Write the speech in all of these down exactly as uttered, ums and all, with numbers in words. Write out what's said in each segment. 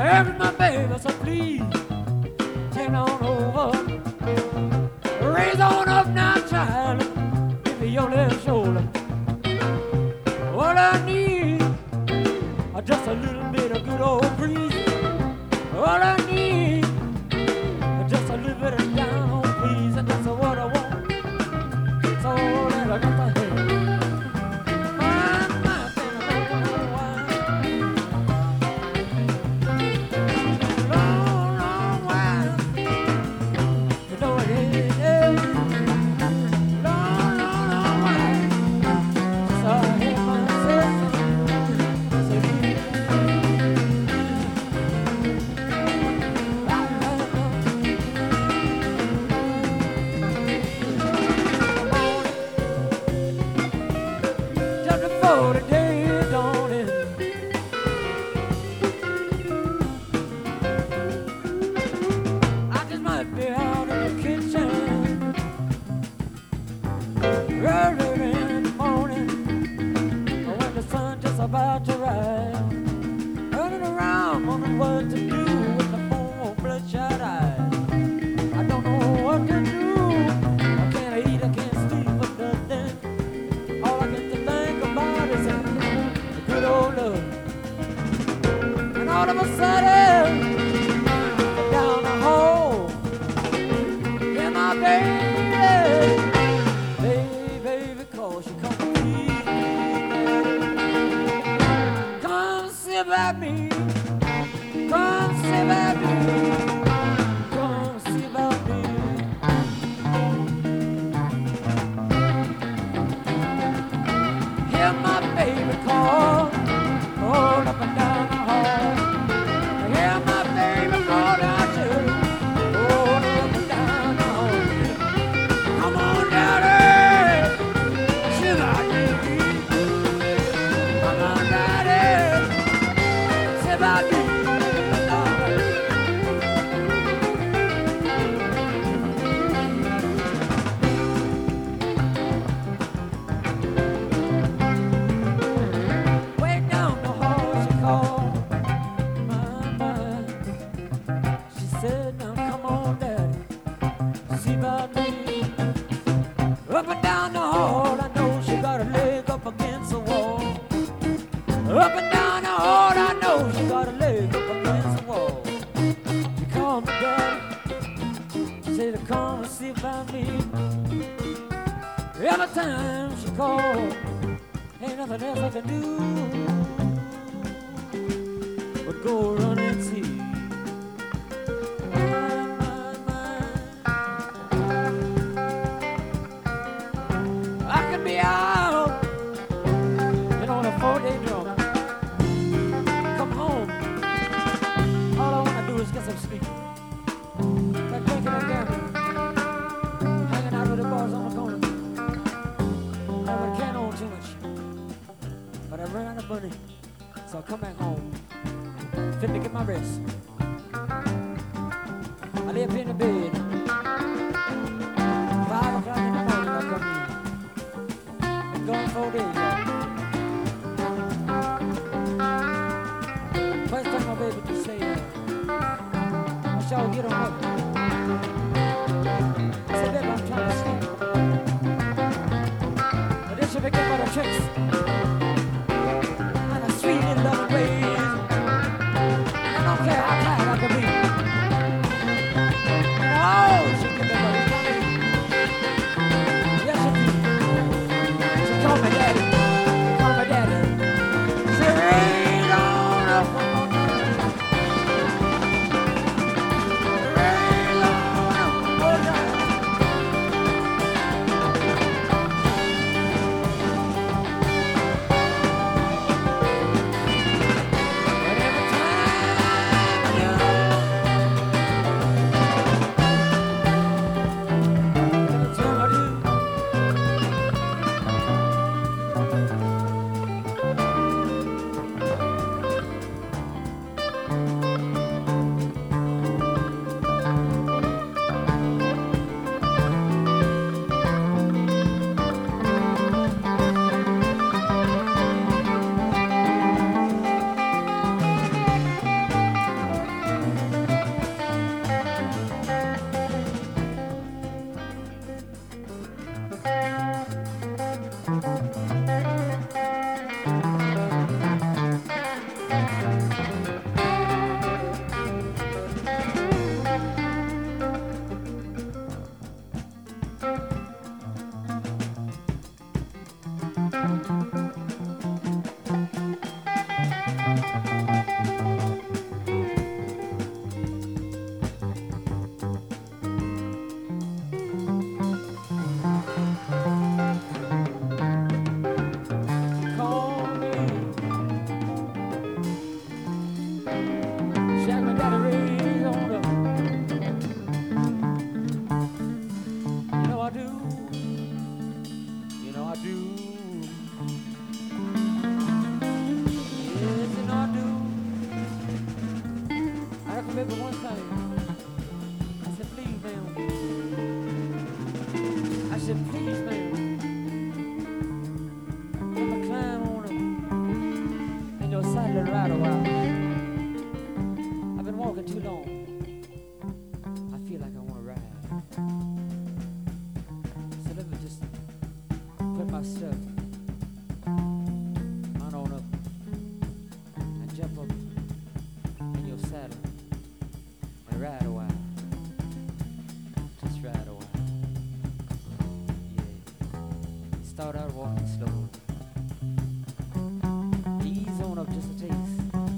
Here's my baby, so please turn on over. Raise on up now, child. Give me your left shoulder. What I need are just a little bit of good old breeze. All I need are just a little bit of down on please, and that's what I want. That's all that I got to hear. My, my, baby, long, long, long while. You know it is, yeah. Long, long, long while. So I hear myself say, just before the day is dawning, I just might be out in the kitchen early in the morning, when the sun just about to rise, running around wondering what to do with the four bloodshot eyes. I don't know what to do. I can't eat, I can't sleep for nothing. All I get to think about is the good old love. And all of a sudden, down the hall, yeah, my baby, baby, baby, cause she come to me. Come sit by me, come sit by me, come sit by me. Hear my baby call, all up and down the hall. Hear my baby call out to, all up and down the hall. Come on, daddy, sit by me. Come on, daddy, sit by me. Way down the hall she called, my, my. She said, now come on, daddy, see about me. Up and down the hall, I know she got her leg up against the wall. Up and down the hall, I know she got her leg up against the wall. She called me daddy, she said to come and see about me. Every time she called, ain't nothing else I can do but go run and see. My, my, my. I could be out, you know, on a four-day drunk. Come home, all I wanna do is get some sleep. Like drinking and gambling, hanging out with the bars on the corner. I would can on too much, but I ran out of money, so I come back home, fit to get my rest. I lay up in the bed, five o'clock in the morning I come in. Been gone four days, y'all. First time my baby just say, uh, I shall get on up. I said, baby, I'm trying to sleep. But then she began by the tricks and the sweet and loving ways. I don't care how tired I can be. Oh, she get that money coming. Yes, she did. She called me daddy. Called me daddy. She rained on up one more night. Rain Shack me got a raise on up. You know I do. You know I do. Yes, you know I do. I remember one time. I said, please, ma'am. I said, please, ma'am. I'ma climb on up in your saddle and ride a while. I've been walking too long. I feel like I want to ride. So let me just put my stuff on on up and jump up in your saddle and ride a while. Just ride a while. Yeah. Start out walking slow. Ease on up just a taste.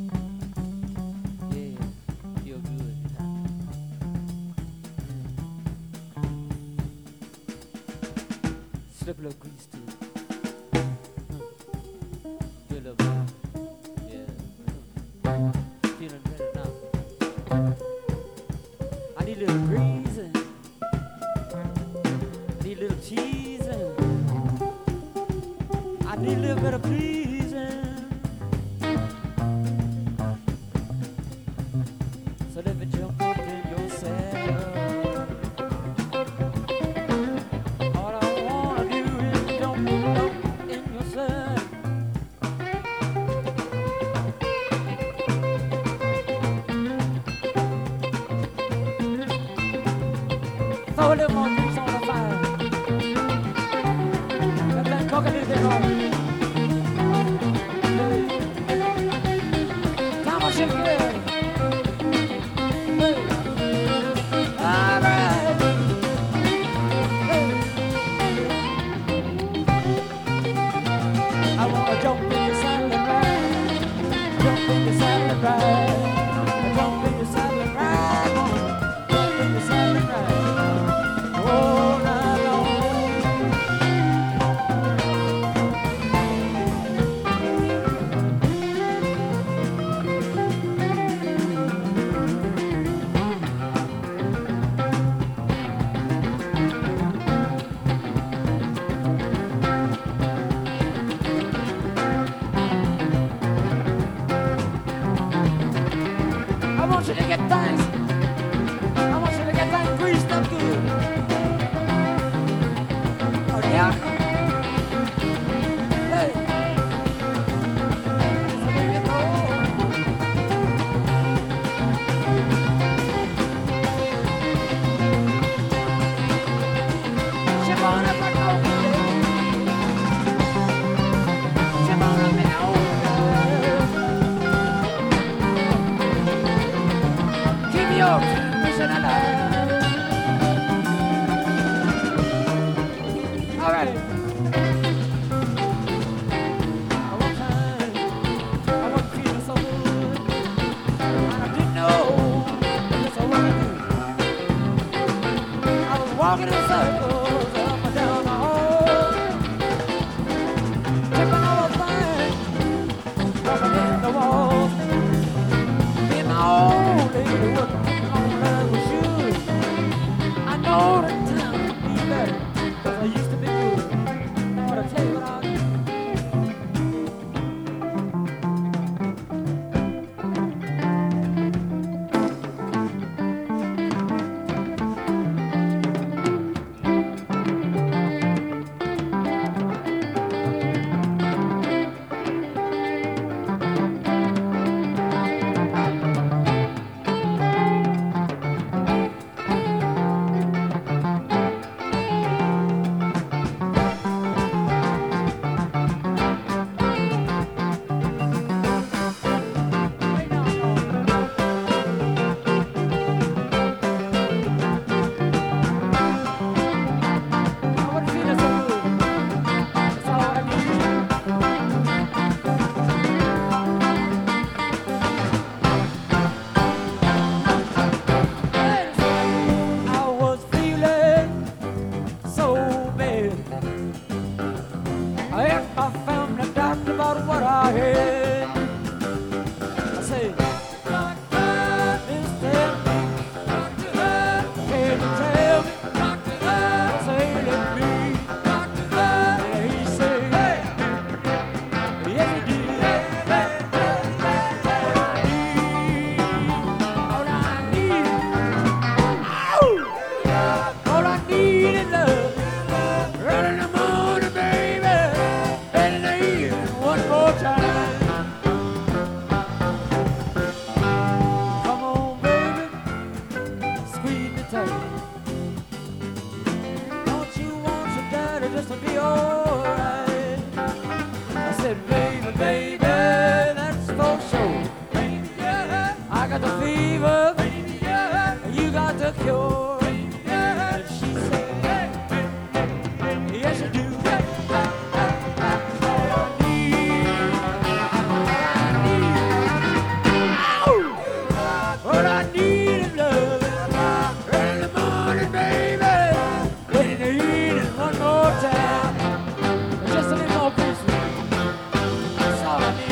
Yeah, feel good. Slip a little grease to it. Feel a little better. Yeah. Feeling better now. I need a little greasing. I need a little teasing. I need a little bit of pleasing. So let me jump up in your saddle. All I wanna do is jump up in your saddle. Throw a little more grease on the fire. Let that cook a little bit more. Time I should get. All right. Hey. I wanna jump in your saddle and ride. Jump in your saddle and ride. Jump in your saddle and ride. Jump in your saddle and ride. All night long. I want you to get things. I want you to get things greased up good. Oh yeah. Hey. So there you go. Ship on up like old days. Ship on up in old days. Keep your tradition alive. All right. One time, I was feeling so good, and I didn't know just what to do. I was walking in circles up and down the hall, tripping over things, bumping in the walls. Me and my old lady was putting on leather shoes. got the fever, and you got the cure. And she said, yes, you do. All I need, all I need is love. Early in the morning, baby, late in the evening, one more time. Just a little more peaceful. That's all I need.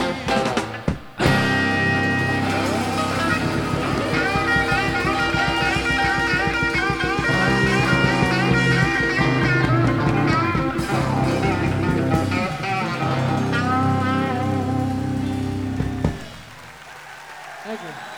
Thank you.